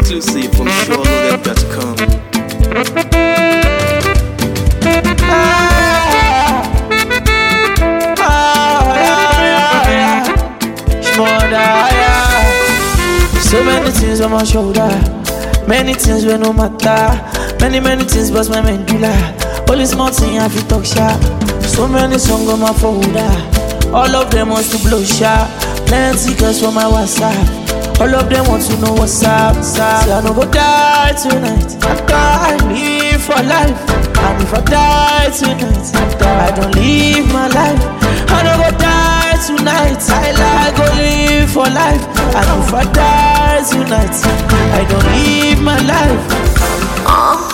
Exclusive from SureLoaded.com. So many things on my shoulder, many things will no matter. Many things bust my medulla. Only small thing I feel talk sharp. So many songs on my folder, all of them want to blow sharp. Plenty girls for my WhatsApp, all of them want to know what's up. Say I no go die tonight, I live for life. And if I die tonight, I don't live my life. I no go die tonight, I go live for life. And if I die tonight, I don't live my life.